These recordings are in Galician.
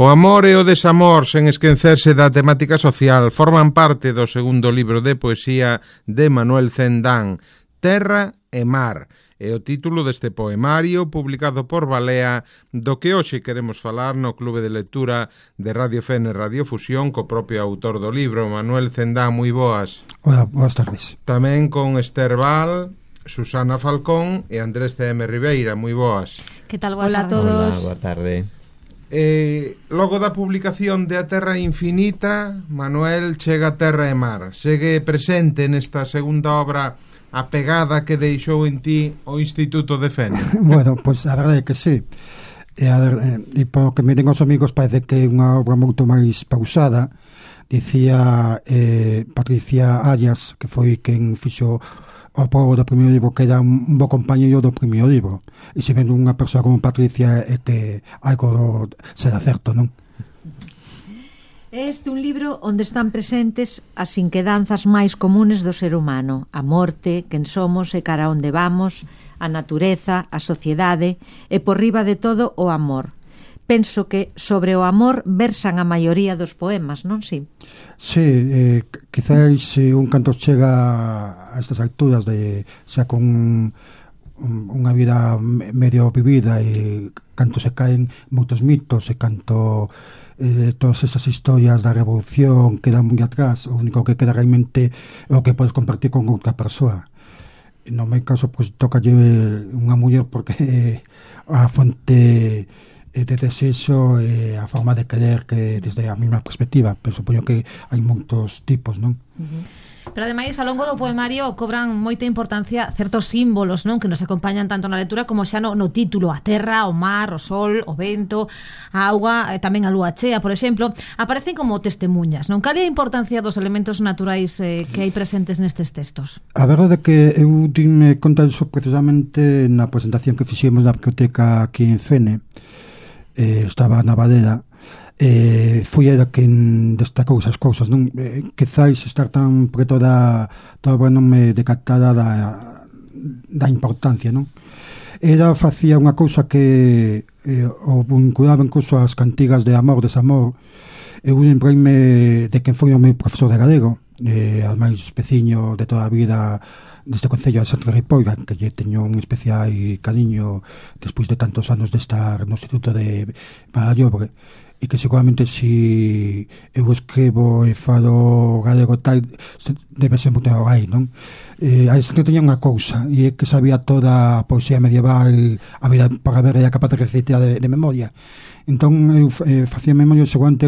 O amor e o desamor, sen esquecerse da temática social, forman parte do segundo libro de poesía de Manuel Cendán, Terra e Mar, é o título deste poemario publicado por Balea, do que hoxe queremos falar no Clube de Lectura de Radio Fene Radio Fusión co propio autor do libro, Manuel Cendán. Moi boas. Hola, boas tardes. Tamén con Esther Val, Susana Falcón e Andrés C.M. Ribeira. Moi boas. Que tal? Hola a todos. Hola, boa tarde. Logo da publicación de A Terra Infinita, Manuel chega a Terra e Mar. Segue presente nesta segunda obra a pegada que deixou en ti o Instituto de Fene. Bueno, pois a verdade é que sí. E polo que me den os amigos parece que é unha obra moito máis pausada. Dicía Patricia Arias, que foi quen fixo o prólogo do primeiro libro, que era un bo compañeiro do primeiro libro, e se ven unha persoa como Patricia é que algo será certo, non? Este un libro onde están presentes as inquedanzas máis comunes do ser humano: a morte, quen somos e cara onde vamos, a natureza, a sociedade e por riba de todo o amor. Penso que sobre o amor versan a maioría dos poemas, non si? Sí, quizáis se un cantor chega a estas alturas de xa con unha vida medio vivida e canto se caen moitos mitos e canto todas esas historias da revolución quedan moi atrás, o único que queda realmente é o que podes compartir con outra persoa. No meu caso, pois, tocalle unha muller porque a fonte de desexo e a forma de querer que desde a mesma perspectiva, pero supoño que hai moitos tipos, non? Pero ademais, ao longo do poemario cobran moita importancia certos símbolos, non, que nos acompañan tanto na lectura como xa no título: a terra, o mar, o sol, o vento, a auga, tamén a lúa chea, por exemplo, aparecen como testemunhas, non? Cal é a importancia dos elementos naturais que hai presentes nestes textos? A verdade é que eu dime conta disso precisamente na presentación que fixemos na biblioteca aquí en Fene. Estaba na Valera, foi ela quen destacou esas cousas, non? Quizáis estar tan preto da obra non me decatara da importancia, non? Ela facía unha cousa que o vinculaba incluso as cantigas de amor, desamor. Eu lembrei-me de quen foi o meu profesor de galego, al máis peciño de toda a vida deste concello de Santa Ripoll, que lle teño un especial cariño despois de tantos anos de estar no Instituto de Valladolid, e que seguramente se eu escribo e falo galego tal, debe ser moito aí, non? A que teña unha cousa, e é que sabía toda a poesía medieval, a vida para ver e a capaz de recitar de memoria. Entón eu facía memoria seguramente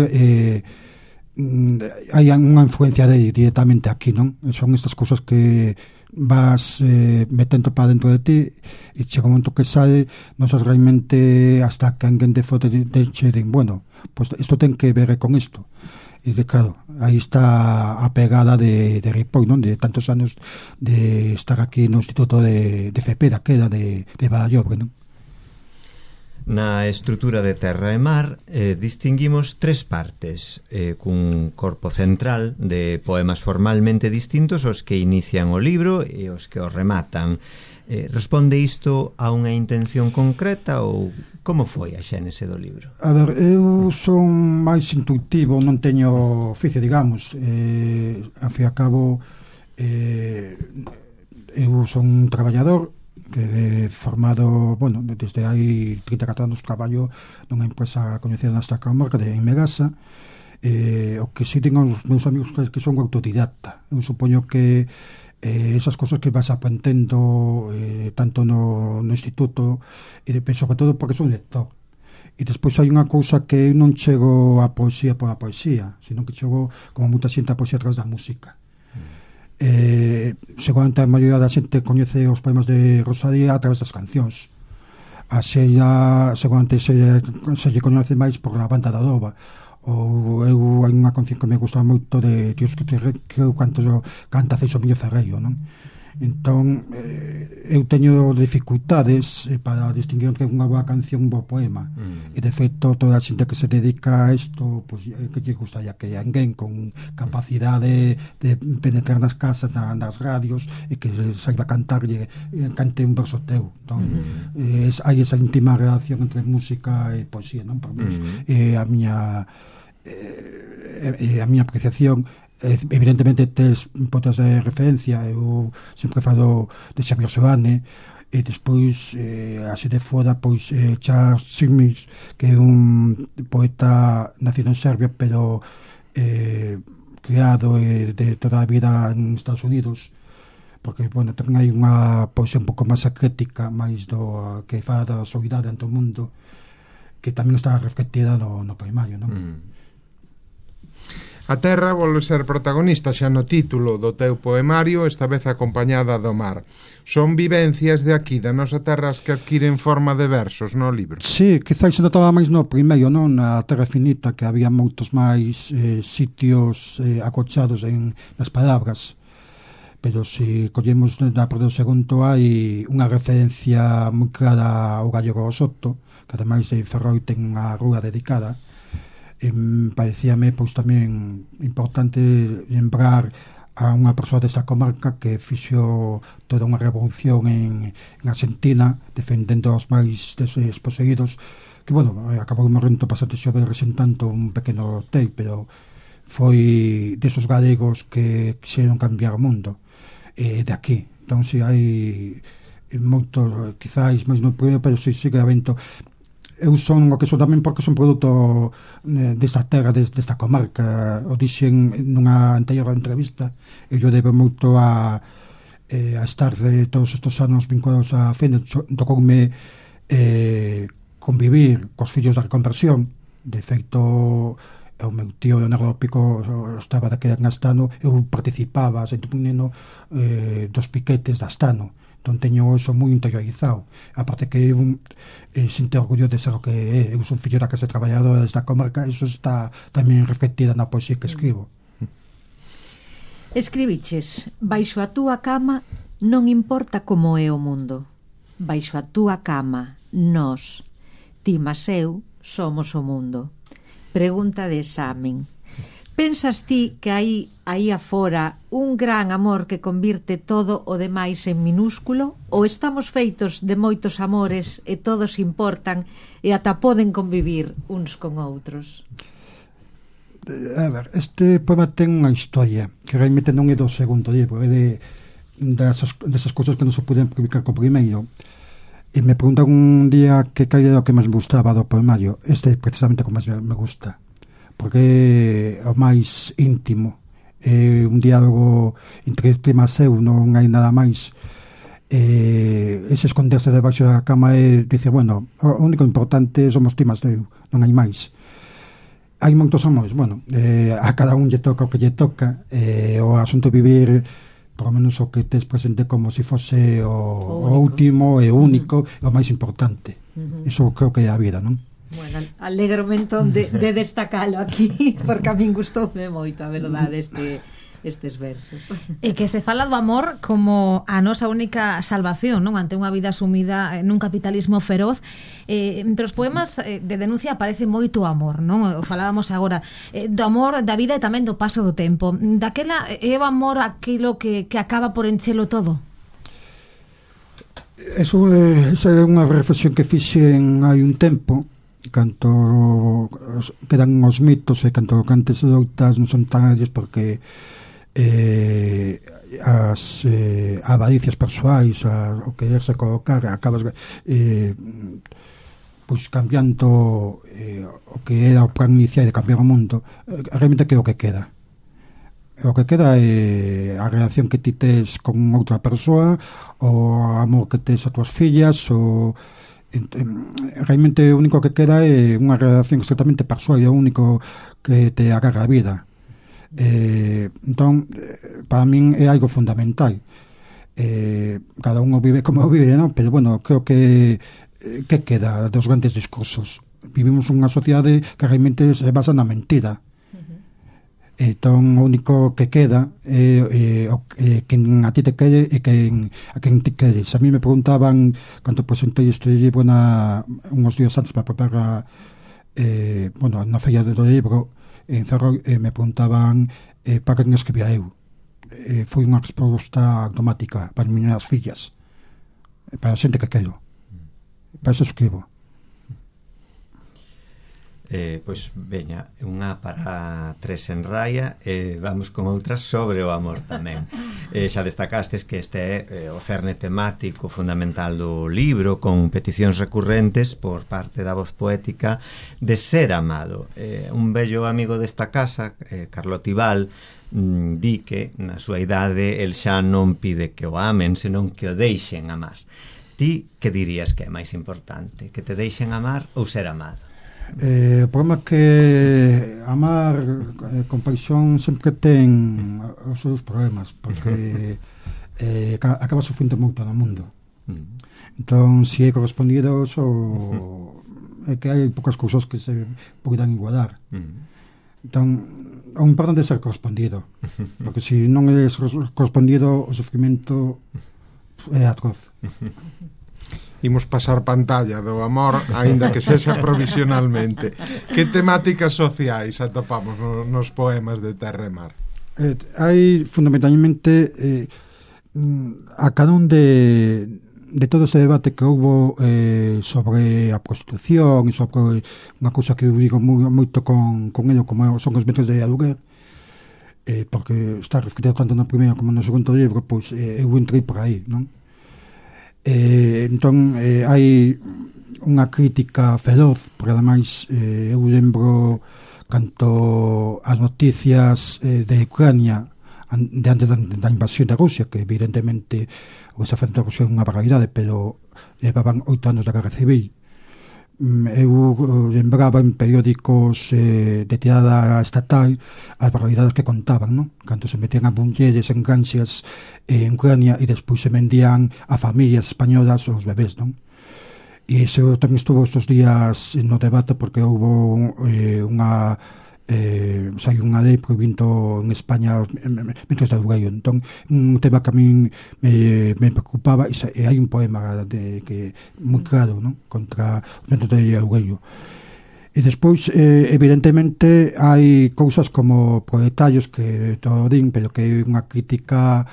hai unha influencia de directamente aquí, non? Son estas cousas que vas metendo para dentro de ti e chega un momento que sale, non sabes realmente hasta que alguén de foto de din, bueno, pues isto ten que ver con isto. E claro, aí está a pegada de Ripoll, non? De tantos anos de estar aquí no Instituto de FP, daquela de Valladolid, non? Na estrutura de Terra e Mar distinguimos tres partes, cun corpo central de poemas formalmente distintos os que inician o libro e os que o rematan. Responde isto a unha intención concreta ou como foi a xénese do libro? A ver, eu son máis intuitivo, non teño oficio, digamos. Ao fin e ao cabo, eu son un traballador formado, bueno, desde hai 34 anos traballo nunha empresa coñecida nesta comarca de Megasa. O que si ten os meus amigos que son autodidacta. Eu supoño que esas cosas que vas aprendendo tanto no instituto, e sobre todo porque son lector. E despois hai unha cousa que eu non chego a poesía pola poesía, sino que chego como moita xente a poesía a través da música. Seguramente a maioría da xente coñece os poemas de Rosalía a través das cancións. A Xeia seguramente se lle coñece máis por a banda da Loba. Ou eu hai unha canción que me gusta moito de Dios que eu canto canta Ceixo Miño Ferreiro, non? Entón, eu teño dificultades para distinguir entre unha boa canción e un bo poema. E, de feito, toda a xente que se dedica a isto, pois, que lle gustaría que alguén con capacidade de penetrar nas casas, nas radios, e que saiba cantar e cante un verso teu. Entón, hai esa íntima relación entre música e poesía, non? Por menos, a miña apreciación. Evidentemente tes potas de referencia. Eu sempre falo de Xavier Soane, e despois así de fora, pois Charles Simic, que é un poeta nacido en Serbia pero criado de toda a vida en Estados Unidos, porque, bueno, tamén hai unha poesía un pouco máis acrética, máis do que fala da soidade ante o mundo, que tamén está reflectida no poemario, non? A terra volve ser protagonista xa no título do teu poemario, esta vez acompañada do mar. Son vivencias de aquí, da nosa terra, as que adquiren forma de versos no libro. Sí, quizás se notaba máis no primeiro, non? Na Terra Finita, que había moitos máis sitios acochados nas palabras. Pero se collemos na parte do segundo, hai unha referencia moi clara ao gallego Soto, que ademais de Ferroi ten unha rúa dedicada. Parecíame pois tamén importante lembrar a unha persoa desta comarca que fixo toda unha revolución en Argentina defendendo os máis desposeídos, que, bueno, acabou morrendo bastante xove resentando un pequeno tei, pero foi desos galegos que quixeron cambiar o mundo de aquí. Entón, si hai moito, quizáis máis no primeiro, pero si sigue habendo. Eu son o que son tamén porque son produto desta terra, desta comarca. O dixen nunha anterior entrevista, e eu debo moito a estar de todos estes anos vinculados a Fene. Tocoume convivir cos fillos da reconversión. De feito, o meu tío Leonardo Pico estaba daquela en Astano, eu participaba sendo un neno dos piquetes de Astano. Entón teño eso moi interiorizado. Aparte que eu sinto orgullo de ser o que é. Eu son fillo da clase traballadora desta comarca. Eso está tamén reflectida na poesía que escribo. Escribiches: baixo a túa cama non importa como é o mundo. Baixo a túa cama, nós, ti mas eu, somos o mundo. Pregunta de examen: pensas ti que hai aí afora un gran amor que convirte todo o demais en minúsculo? Ou estamos feitos de moitos amores e todos importan e ata poden convivir uns con outros? A ver, este poema ten unha historia que realmente non é do segundo libro, é desas cousas que non se puden publicar co primeiro. E me preguntan un día que era o que máis me gustaba do poemario. Este é precisamente o que máis me gusta, porque é o máis íntimo, é un diálogo entre ti mas eu, non hai nada máis. Ese esconderse debaixo da cama é dice, bueno, o único importante somos ti mas eu, non hai máis. Hai moitos amores, bueno, a cada un lle toca o que lle toca, o asunto de vivir por lo menos o que tes presente como se fose o último e único, o máis importante. Iso creo que é a vida, non? Bueno, alegrome entón de destacalo aquí, porque a min gustoume moito, a verdade, estes versos. E que se fala do amor como a nosa única salvación, non? Ante unha vida sumida nun capitalismo feroz. Entre os poemas de denuncia aparece moito amor, non? O falábamos agora do amor da vida e tamén do paso do tempo. Daquela é o amor aquilo que acaba por enchelo todo? Esa é unha reflexión que fixen hai un tempo, canto quedan os mitos e canto cantes doutas non son tan alles, porque as avaricias persoais, o quererse colocar, acabas pois cambiando o que era o plan inicial de cambiar o mundo. Realmente que é o que queda? O que queda é a relación que ti tes con outra persoa, o amor que tes a túas fillas, o realmente o único que queda é unha relación estretamente persoal, é o único que te agarra a vida. Entón, para min é algo fundamental. Cada un vive como vive, non? Pero bueno, creo que queda dos grandes discursos. Vivimos unha sociedade que realmente se basa na mentira. Entón, o único que queda é quen a ti te quede e a quen te queres. A mí me preguntaban, cando presentei este libro uns días antes para preparar na feira do libro en Ferrol, me preguntaban para quen escribía eu. Foi unha resposta automática para as miñas fillas, para a xente que quero, para eso escribo. Pois veña, unha para tres en raya e vamos con outras sobre o amor tamén. Xa destacastes que este é o cerne temático fundamental do libro, con peticións recurrentes por parte da voz poética de ser amado. Un bello amigo desta casa, Carlo Tibal, di que na súa idade el xa non pide que o amen, senón que o deixen amar. Ti que dirías que é máis importante, que te deixen amar ou ser amado? O problema é que amar con paixón sempre ten os seus problemas, porque acaba sufrindo moito no mundo. Entón, se é correspondido, é que hai poucas cousas que se poden igualar. Entón, o importante é ser correspondido, porque se non é correspondido, o sufrimento é atroz. Imos pasar pantalla do amor, aínda que sexa provisionalmente. Que temáticas sociais atopamos nos poemas de Terra e Mar? Hai fundamentalmente a carón de todo este debate que houbo sobre a prostitución e sobre unha cousa que eu digo moito con ello, como son os metros de aluguer, porque está referido tanto no primeiro como no segundo libro, pois eu entrei por aí, non? Entón hai unha crítica feroz, porque ademais eu lembro canto as noticias de Ucrania de antes da invasión da Rusia, que evidentemente o que se afecta a Rusia é unha barbaridade, pero levaban 8 anos da guerra civil. Eu lembraba en periódicos de tirada estatal as barbaridades que contaban, non? Cando se metían a mulleres en ganxias en Ucrania e despois se vendían a familias españolas os bebés, non? E iso tamén estuvo estes días no debate, porque houve saiu unha lei prohibindo en España mentres de alugueiro. Entón, un tema que a min me preocupaba, e hai un poema que moi claro, non? Contra os mentres de alugueiro. E despois, evidentemente, hai cousas como proletarios que todo din, pero que é unha crítica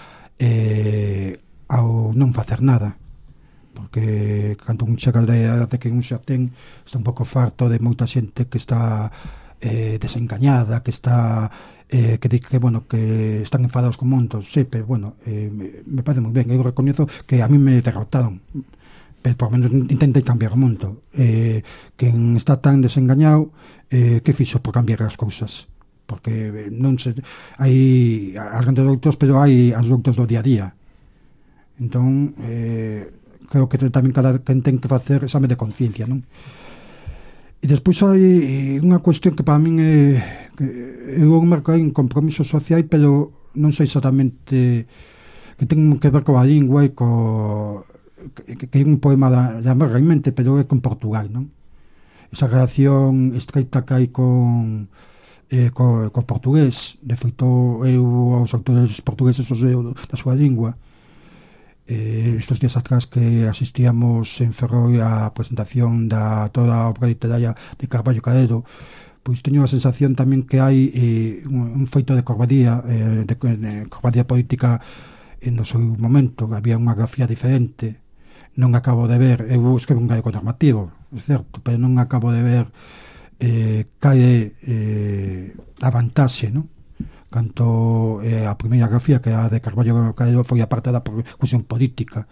ao non facer nada, porque cando un chega da idade que un xa ten, está un pouco farto de moita xente que está desengañada, que está que bueno, que están enfadados con montos, sí, pero bueno, me parece moi ben. Eu recoñezo que a mí me derrotaron, pero por lo menos intentei cambiar o mundo. Quen está tan desengañado, que fixo por cambiar as cousas? Porque non se hai as grandes doutos, pero hai as doutos do día a día. Entón, creo que tamén cada quen ten que facer exame de conciencia, non? E despois hai unha cuestión que para min é un marco, hai un compromiso social, pero non sei exactamente, que ten que ver coa lingua e que é un poema de amor realmente, pero é con Portugal, non? Esa relación estreita que hai con portugués. De feito, eu aos autores portugueses os leo da súa lingua. Estos días atrás que asistíamos en Ferrol á presentación da toda a obra literaria de Carballo Calero, pois teño a sensación tamén que hai un feito de cobardía política no seu momento. Había unha grafía diferente, non acabo de ver, eu escrevo un galego normativo, é certo, pero non acabo de ver cae a vantaxe, non? Canto a primeira grafía, que a de Carballo Calero, foi apartada por cuestión política.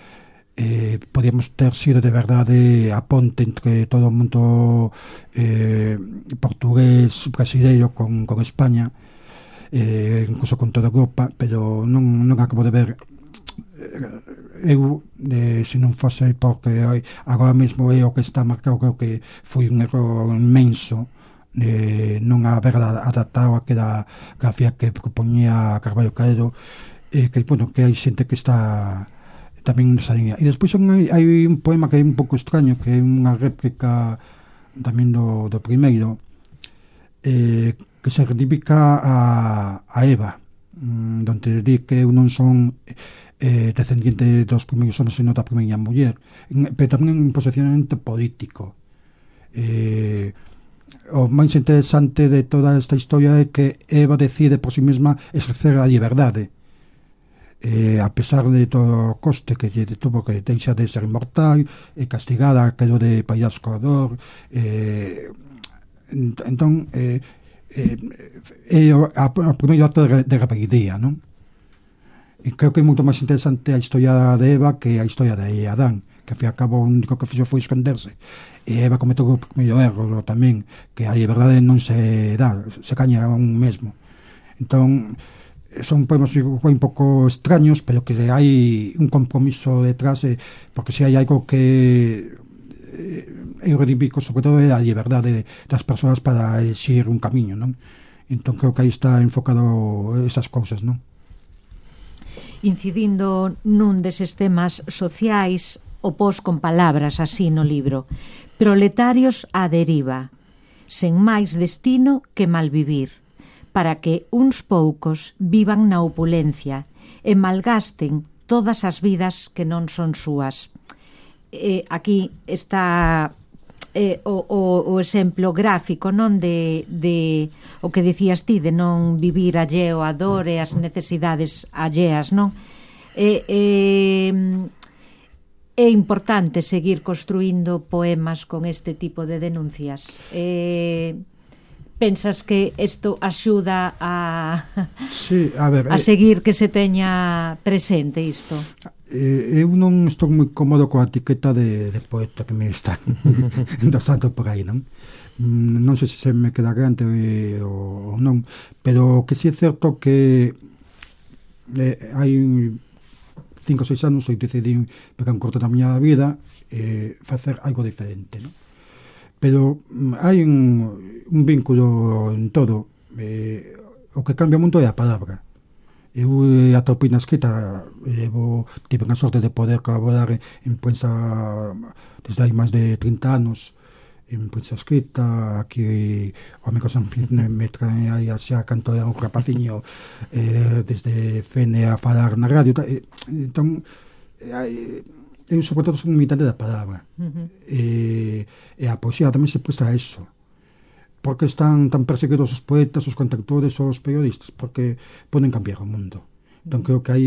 Podíamos ter sido de verdade a ponte entre todo o mundo portugués, brasileiro con España, incluso con toda Europa, pero non acabo de ver. Eu, se non fose porque agora mesmo é o que está marcado, creo que foi un erro inmenso non haber adaptado aquela grafía que propoñía Carballo Calero, que, bueno, que hai xente que está tamén nesa línea. E despois hai un poema que é un pouco extraño, que é unha réplica tamén do primeiro, que se reivindica a Eva, donde di que eu non son descendiente dos primeiros homens sino da primeira muller, pero tamén un posicionamento político. O máis interesante de toda esta historia é que Eva decide por si mesma exercer a liberdade, a pesar de todo o coste que lle tuvo, que deixa de ser inmortal, castigada aquelo de Paiás Cordor, entón é o primeiro acto de rebeldia, non? E creo que é moito máis interesante a historia de Eva que a historia de Adán, que ao fin e ao cabo o único que fixo foi esconderse, e Eva cometeu o primeiro erro tamén, que a liberdade non se dá, se caña a un mesmo. Entón son poemas un pouco extraños, pero que hai un compromiso detrás, porque se hai algo que eu reivindico sobre todo é a liberdade das persoas para exigir un camiño, non? Entón creo que aí está enfocado esas cousas, non? Incidindo nun deses temas sociais, o pos con palabras así no libro: proletarios á deriva, sen máis destino que malvivir, para que uns poucos vivan na opulencia e malgasten todas as vidas que non son súas. Aquí está o exemplo gráfico, non, de o que dicías ti, de non vivir alleo a dor e as necesidades alleas, non? É importante seguir construindo poemas con este tipo de denuncias. Pensas que isto axuda a seguir que se teña presente isto? Eu non estou moi cómodo coa etiqueta de poeta que me está endosando por aí, non? Non sei se me queda grande ou non, pero que si é certo que hai 5 ou 6 anos eu decidi pegar un corto da miña vida e facer algo diferente, non? Pero hai un vínculo en todo. O que cambia o mundo é a palabra. Eu atopei na escrita, tive a sorte de poder colaborar en prensa desde hai máis de 30 anos, en prensa escrita. Aquí o amigo Sanfín me trae aí xa canto era un rapaciño desde Fene a falar na radio. Entón eu sobre todo son un militante da palabra, e a poesía tamén se presta a eso. Porque están tan perseguidos os poetas, os contactores, os periodistas? Porque poden cambiar o mundo. Entón creo que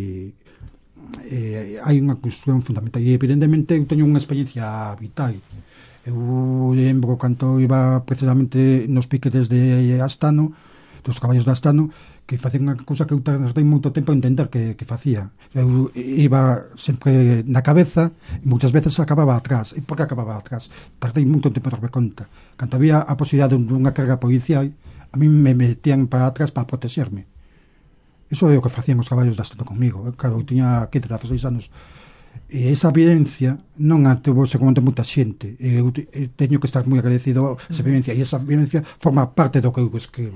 hai unha construción fundamental, e evidentemente eu teño unha experiencia vital. Eu lembro cando iba precisamente nos piquetes de Astano, dos caballos de Astano, que facía unha cousa que eu tardei moito tempo a entender que facía. Eu iba sempre na cabeza e moitas veces acababa atrás. E por que acababa atrás? Tardei moito tempo a darme conta. Cando había a posibilidade dunha carga policial, a mí me metían para atrás para protexerme. Iso é o que facían os caballos de Astano comigo. Claro, eu tiña 15, 16 anos. E esa violencia non a tuvo seguramente moita xente. Eu teño que estar moi agradecido a esa violencia, e esa violencia forma parte do que eu escribo.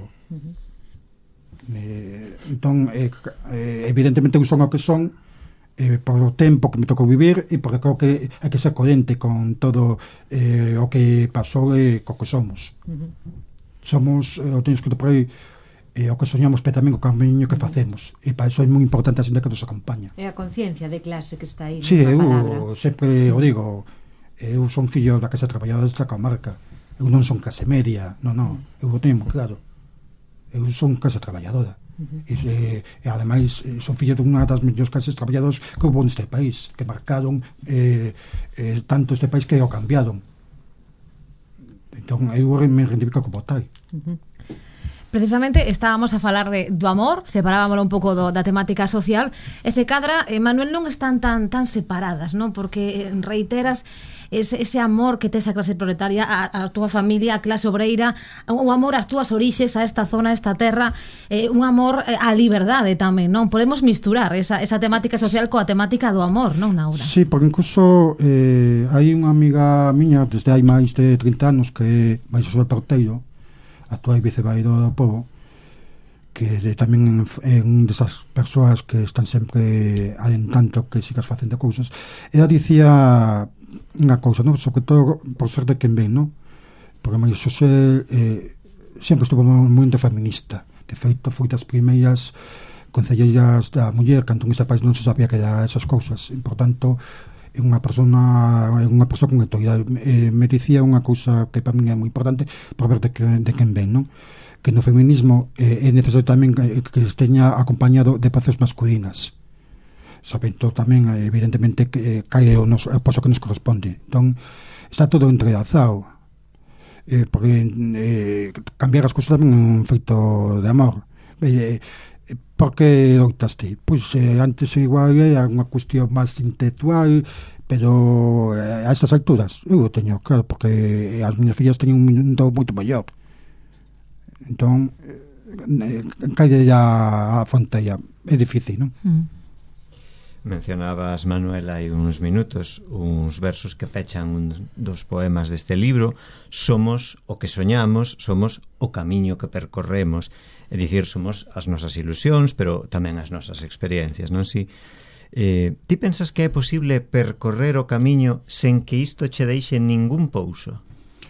Entón evidentemente eu son o que son por o tempo que me tocou vivir, e porque creo que hai que ser coherente con todo o que pasou e co que somos. Somos, o teño escrito por aí, o que soñamos, pero tamén o camiño que facemos, e para iso é moi importante a xente que nos acompaña. É a conciencia de clase que está aí. Sí, eu sempre o digo, eu son fillo da clase traballada desta comarca, eu non son clase media, non, eu o teño moi claro. Eu son clase traballadora, e ademais son fillo dunha das mellores clases traballadoras que houve neste país, que marcaron tanto este país que o cambiaron. Entón eu me reivindico como tal. Precisamente estábamos a falar do amor, separábamoslo un pouco da temática social, e se cadra, Manuel, non están tan separadas, non? Porque reiteras ese amor que tes a clase proletaria, a túa familia, a clase obreira, o amor ás túas orixes, a esta zona, a esta terra, un amor á liberdade tamén, non? Podemos misturar esa temática social coa temática do amor, non, Naura? Sí, porque incluso hai unha amiga miña desde hai máis de 30 anos que é máis o Porteiro, actual vicevaidor do povo, que tamén é un desas persoas que están sempre alentando que sigas facendo cousas. Ela dicía unha cousa, non? Sobre todo por ser de quen ven, non? Porque máis Xosé sempre estuvo moi feminista. De feito, foi das primeiras concelleiras da muller, canto neste país non se sabía que era esas cousas. E, por tanto, é unha persoa con autoridade. Me dicía unha cousa que para mí é moi importante para ver de quen ven, non? Que no feminismo é necesario tamén que esteña acompañado de paces masculinas, sabendo tamén evidentemente que cae o poso que nos corresponde. Entón está todo entrelazado, porque cambiar as cousas tamén é un feito de amor. Por que loitaste? Pois antes igual era unha cuestión máis intelectual, pero a estas alturas eu teño claro, porque as miñas fillas teñen un mundo moito maior. Entón calle a fronteira é difícil, non? Mencionabas, Manuel, hai uns minutos uns versos que pechan un dos poemas deste libro. Somos o que soñamos, somos o camiño que percorremos. É dicir, somos as nosas ilusións, pero tamén as nosas experiencias, non? Si, ti pensas que é posible percorrer o camiño sen que isto che deixe ningún pouso?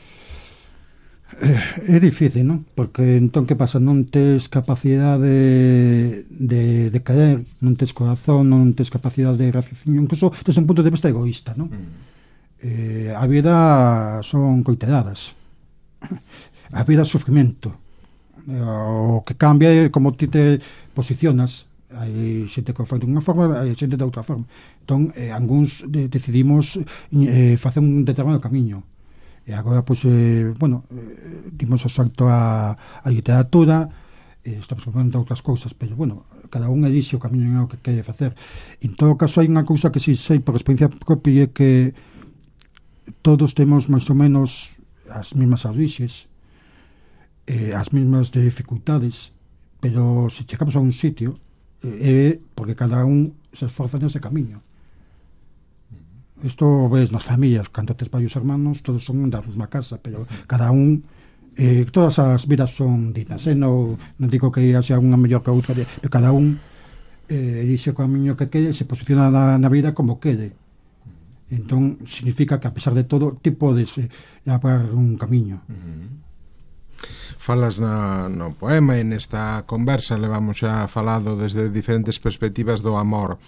É difícil, non? Porque entón que pasa? Non tes capacidade de caer, non tes corazón, non tes capacidade de raciocínio, incluso desde un punto de vista egoísta, non? A vida son coiteladas, a vida é sufrimento. O que cambia é como ti te posicionas. Hai xente que fai de unha forma, hai xente de outra forma. Entón, algúns decidimos facer un determinado camiño. E agora, pois, dimos o salto a literatura, estamos falando outras cousas, pero, bueno, cada un elixe o camiño o que quere facer. En todo caso, hai unha cousa que si sei por experiencia propia, é que todos temos máis ou menos as mesmas orixes, as mesmas dificultades, pero se chegamos a un sitio, é porque cada un se esforza nese camiño. Isto ves nas familias, cando tes varios hermanos, todos son da mesma casa, pero cada un, todas as vidas son dignas, non digo que haxa unha mellor que a outra, pero cada un elixe o camiño que quere, se posiciona na vida como quere. Entón, significa que a pesar de todo, ti podes abrir un camiño. Falas no poema e nesta conversa levamos xa falado desde diferentes perspectivas do amor,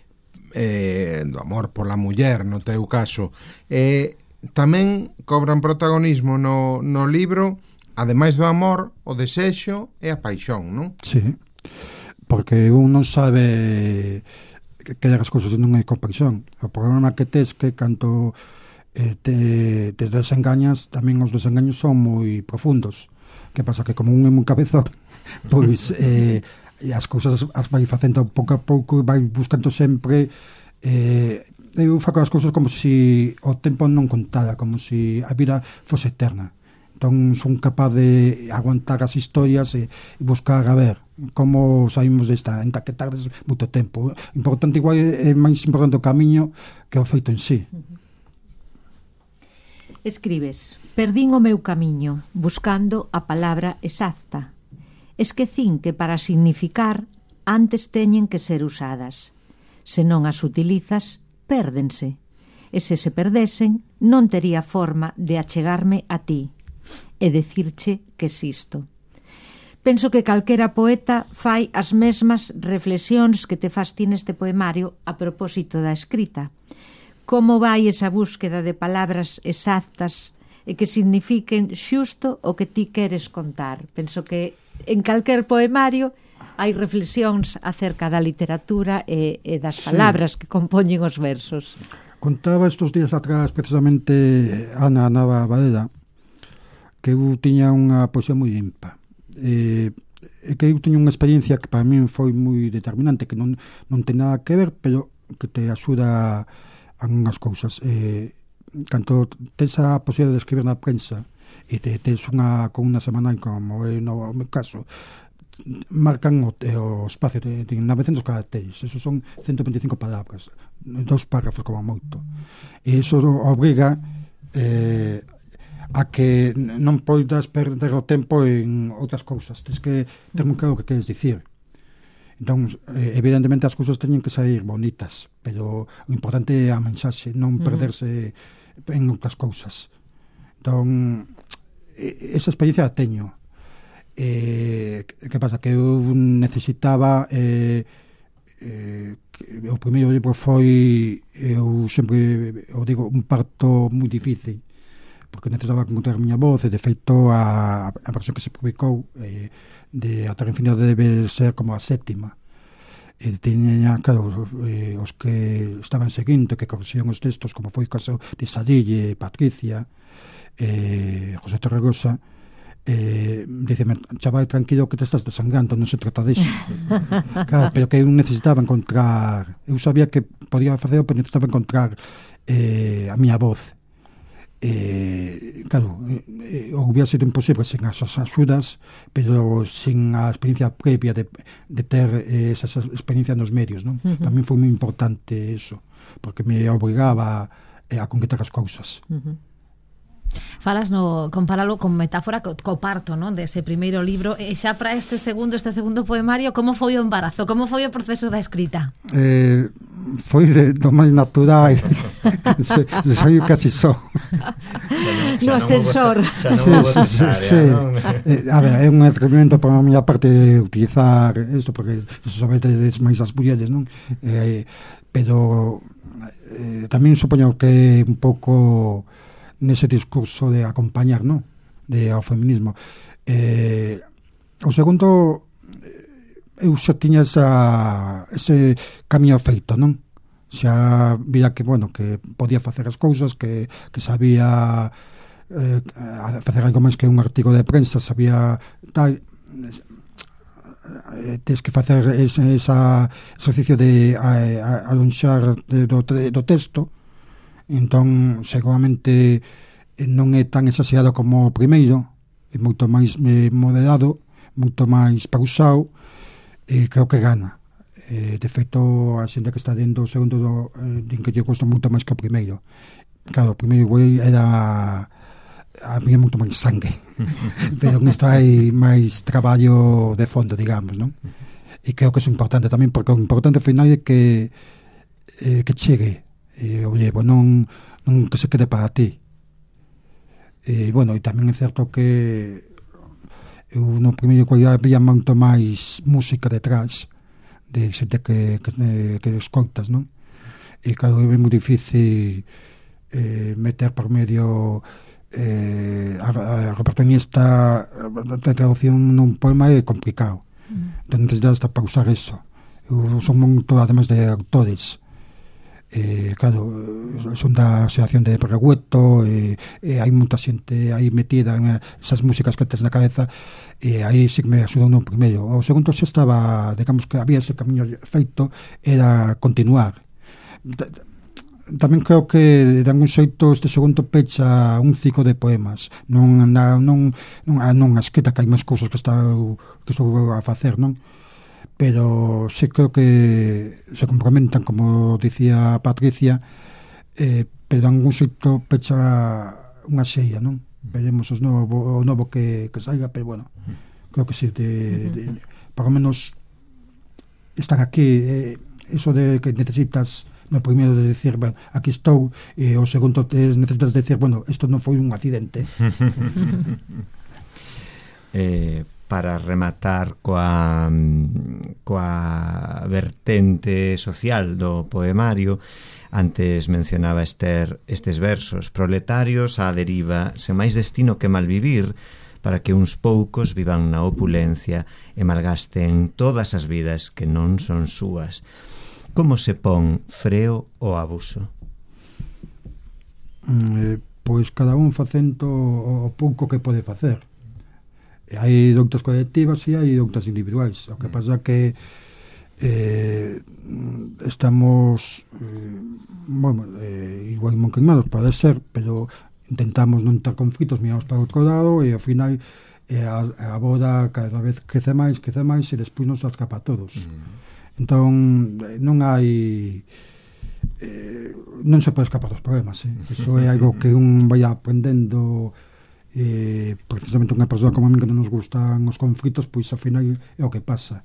pola muller, no teu caso. Tamén cobran protagonismo no libro, ademais do amor, o desexo e a paixón, non? Sí, porque un non sabe que as cousas non hai compasión. O problema que tes que canto te desengañas, tamén os desengaños son moi profundos. Que pasa? Que como un é moi cabezón, pois as cousas as vai facendo pouco a pouco e vai buscando sempre eu faco as cousas como se o tempo non contara, como se a vida fose eterna. Entón son capaz de aguantar as historias e buscar a ver como saímos desta, en que tardes moito tempo. Importante igual é máis importante o camiño que o feito en sí. Escribes: perdín o meu camiño buscando a palabra exacta. Esquecín que para significar antes teñen que ser usadas. Se non as utilizas, pérdense. E se perdesen, non tería forma de achegarme a ti e decirche que existo. Penso que calquera poeta fai as mesmas reflexións que te fas ti neste poemario a propósito da escrita. Como vai esa búsqueda de palabras exactas e que signifiquen xusto o que ti queres contar? Penso que en calquer poemario hai reflexións acerca da literatura e das palabras que compoñen os versos. Contaba estes días atrás precisamente Ana Nava Varela que eu tiña unha poesía moi limpa, e que eu tiña unha experiencia que para min foi moi determinante, que non ten nada que ver, pero que te axuda a unhas cousas. Cando tens a posibilidade de escribir na prensa e tens con unha semanal como é no meu caso, marcan o espacio de 900 caracteres, eso son 125 palabras, 2 párrafos como moito, e eso obriga a que non poidas perder o tempo en outras cousas, tens que ter moi claro o que queres dicir. Entón, evidentemente as cousas teñen que sair bonitas, pero o importante é a mensaxe, non perderse en outras cousas. Entón, esa experiencia a teño. Que pasa? Que eu necesitaba o primeiro libro foi, eu sempre o digo, un parto moi difícil, porque necesitaba encontrar a miña voz, e de feito a versión que se publicou de A Terra Infinita debe ser como a 7ª. Tiña, claro, os que estaban seguindo, que corrixían os textos, como foi o caso de Sadille, Patricia, José Torregosa, diceme, chaval, tranquilo que te estás desangrando, non se trata disso. Claro, pero que eu necesitaba encontrar, eu sabía que podía facer, pero necesitaba encontrar a miña voz. Claro, hubiera sido imposible sin as axudas, pero sin a experiencia previa de ter esa experiencia nos medios, non? Tamén foi moi importante eso, porque me obrigaba a concretar as cousas. Falas compáralo con metáfora co parto, non? Dese primeiro libro, e xa para este segundo poemario, como foi o embarazo? Como foi o proceso da escrita? Foi do máis natural. se saiu casi só. No ascensor. A ver, é un atrevimento por a miña parte utilizar isto, porque sobre máis as mulleres, non? Pero tamén supoño que un pouco nese discurso de acompañar, non? Ao feminismo. O segundo, eu xa tiña ese camiño feito, non? Xa vira que, bueno, que podía facer as cousas, que sabía facer algo máis que un artigo de prensa, sabía tal. Tens que facer ese exercicio de alonxar do texto. Entón, seguramente non é tan exagerado como o primeiro, é moito máis moderado, moito máis pausado, e creo que gana. De feito, a xente que está dentro o segundo din que lle custa moito máis que o primeiro. Claro, o primeiro era había moito máis sangue, pero nisto hai máis traballo de fondo, digamos, non? E creo que é importante tamén, porque o importante ao final é que chegue. Oye, non que se quede para ti. Bueno, e tamén é certo que eu no primeiro había moito máis música detrás de xente que escoitas, non? E claro, é moi difícil meter por medio a repertonista de traducción nun poema é complicado. Entón necesitas hasta pausar eso. Eu son moito, además de autores, claro, son da asociación de Pregueto, hai moita xente aí metida en esas músicas que tens na cabeza, e aí sí que me axudou no primeiro. O segundo xa estaba, digamos que había ese camiño feito, era continuar. Tamén creo que de algún xeito este segundo pecha un ciclo de poemas, non a escrita, que hai máis cousas que estou a facer, non? Pero sí creo que se complementan, como dicía Patricia, pero en algún xeito pecha unha xeia, non? Veremos o novo que salga, pero bueno, creo que sí, por lo menos están aquí, eso de que necesitas no primeiro de decir, bueno, aquí estou, e o segundo necesitas decir, bueno, isto non foi un accidente. Para rematar coa vertente social do poemario, antes mencionaba Esther estes versos: proletarios á deriva, sen máis destino que malvivir, para que uns poucos vivan na opulencia e malgasten todas as vidas que non son súas. Como se pon freo ao abuso? Pois cada un facendo o pouco que pode facer. Hai doutas colectivas e hai doutas individuais. O que pasa que estamos igual moi queimados, pode ser, pero intentamos non ter conflitos, miramos para outro lado, e ao final a boda cada vez crece máis e despois nos escapa a todos. Entón non hai non se pode escapar dos problemas, Iso é algo que un vai aprendendo. Precisamente unha persoa como a min que non nos gustan os conflitos, pois ao final é o que pasa.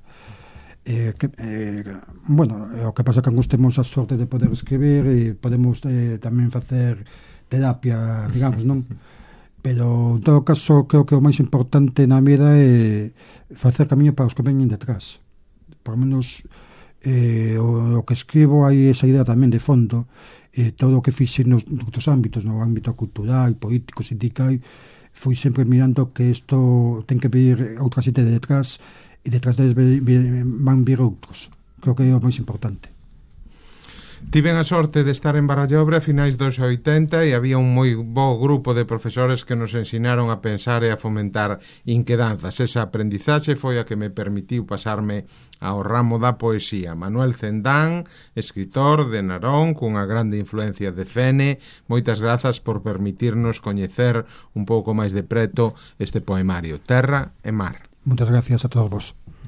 Bueno, é o que pasa que angustemos a sorte de poder escribir, e podemos tamén facer terapia, digamos, non? pero en todo caso creo que o máis importante na vida é facer camiño para os que veñen detrás. Por lo menos o que escribo hai esa idea tamén de fondo, todo o que fixe nos outros ámbitos, no ámbito cultural, político, sindical, fui sempre mirando que isto ten que vir outra xente de detrás, e detrás deles van vir outros. Creo que é o máis importante. Tiven a sorte de estar en Barallobre a finais dos 80 e había un moi bo grupo de profesores que nos ensinaron a pensar e a fomentar inquedanzas. Esa aprendizaxe foi a que me permitiu pasarme ao ramo da poesía. Manuel Cendán, escritor de Narón, cunha grande influencia de Fene, moitas grazas por permitirnos coñecer un pouco máis de preto este poemario, Terra e Mar. Moitas gracias a todos vos.